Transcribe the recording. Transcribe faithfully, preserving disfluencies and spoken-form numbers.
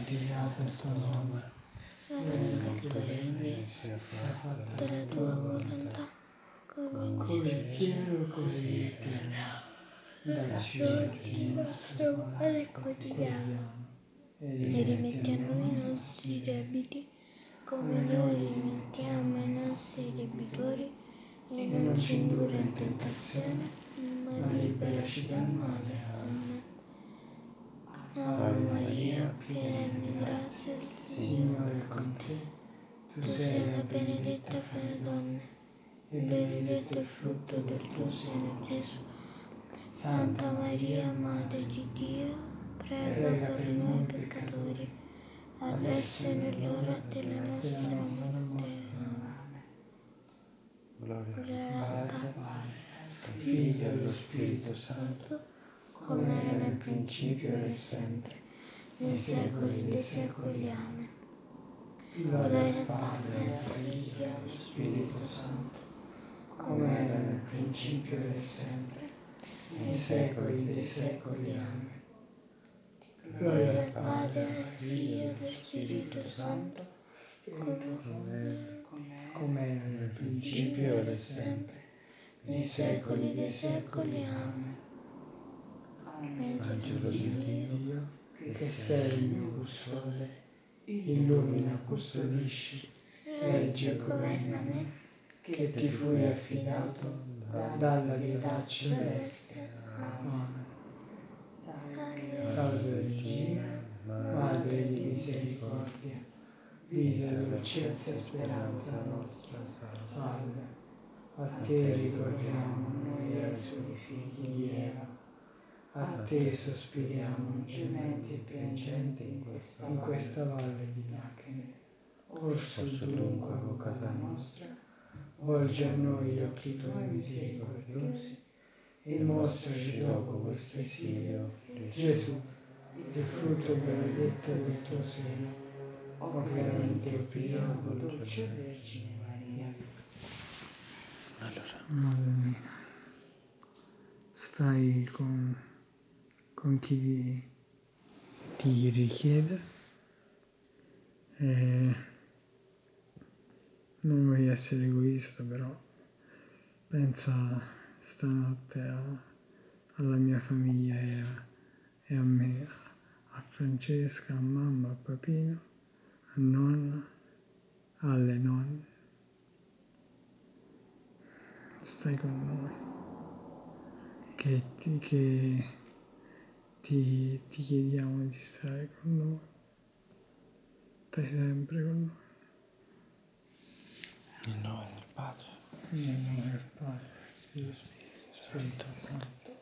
santificato il tuo nome, venga il tuo regno, sia fatta la tua volontà, come in cielo così in terra. Dacci oggi il nostro pane quotidiano e rimetti a noi i nostri debiti, come noi rimettiamo ai nostri debitori, e non ci indurre in tentazione, ma liberaci dal male. Amen. Ave Maria, piena di grazia, il Signore è con te. Tu sei la benedetta fra le donne, e benedetto è il frutto del tuo seno, Gesù. Santa Maria, Madre di Dio, prega per noi peccatori, adesso e nell'ora della nostra morte. Gloria al Padre, al Figlio e allo Spirito Santo, come era nel principio e sempre, nei secoli dei secoli. Amen. Gloria al Padre, al Figlio e allo Spirito Santo, come era nel principio e sempre, nei secoli dei secoli. Amen. Gloria al Padre, al Figlio e allo Spirito Santo, come era nel principio e sempre, nei secoli dei secoli. Amen. Angelo di Dio, che sei il mio custode, illumina, custodisci, reggi e governa me, che ti fui affidato dalla pietà celeste. Amen. Salve Regina, Madre di misericordia, vita, dolcezza e speranza nostra. Salve. A te ricorriamo noi esuli figli di Eva, a te sospiriamo gementi e piangenti in questa, in questa valle di lacrime. Orso dunque, avvocata nostra, volgi a noi gli occhi tuoi misericordiosi e mostraci dopo questo esilio, Gesù, il frutto benedetto del tuo seno, o clemente o pia, o dolce Vergine Maria. Allora, madre mia, stai con, con chi ti, ti richiede e non voglio essere egoista, però pensa stanotte a, alla mia famiglia e a, e a me, a, a Francesca, a mamma, a papino, a nonna, alle nonne. Stai con noi, che ti, che ti, ti chiediamo di stare con noi, stai sempre con noi. Nel nome del Padre, nel nome del Padre, Figlio e Spirito Santo.